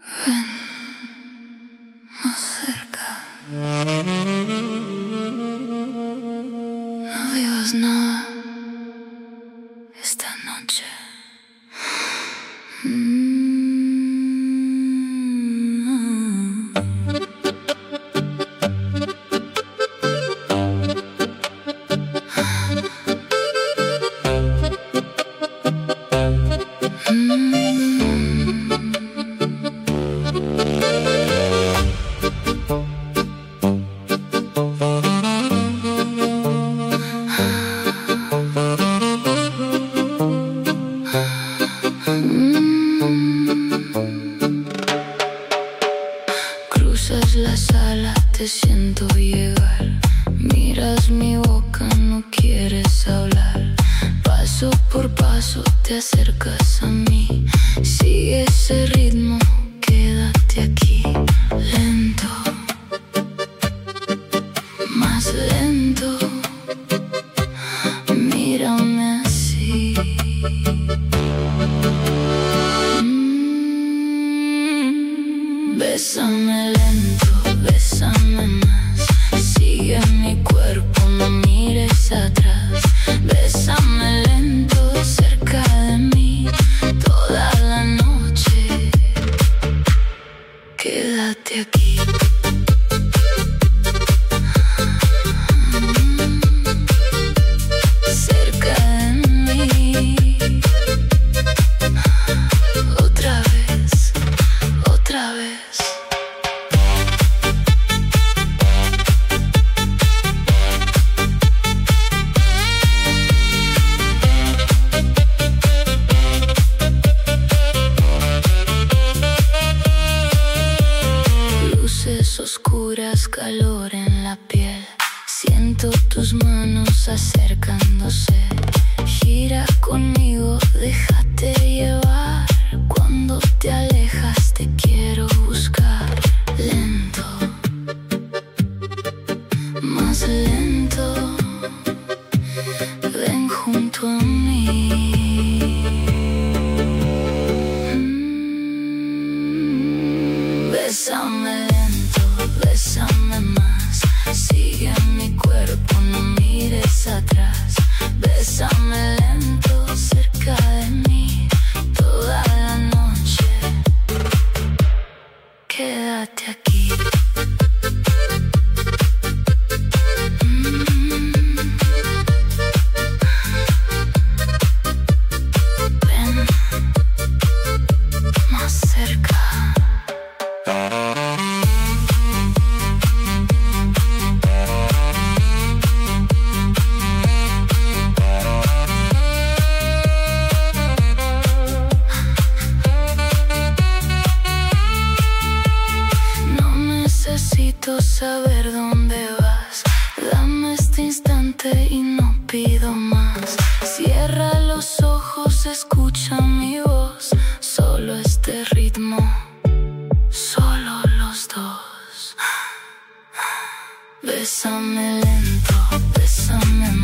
Ven más cerca. No digas nada esta noche. Cruzas la sala, te siento llegar. Miras mi boca, no quieres hablar. Paso por paso te acercas a mí. Sigue ese ritmo, quédate aquí. Lento, más lento. Mírame así. Bésame lento, bésame más. Sigue mi cuerpo, no mires atrás. Bésame lento, cerca de mí. Toda la noche, quédate aquí. Cerca de mí. Otra vez, otra vez. Luces oscuras, calor en la piel. Siento tus manos acercándose. Gira conmigo, déjate llevar. Cuando te alejas te quiero buscar. Lento, más lento. Ven junto a mí. Bésame lento, bésame más. Sigue mi cuerpo, no mires atrás. Bésame lento, cerca de mí. Toda la noche, quédate aquí. Ven más cerca. No necesito saber dónde vas. Dame este instante y no pido más. Cierra los ojos, escucha mi voz. Solo este ritmo, solo los dos. Bésame lento, bésame más.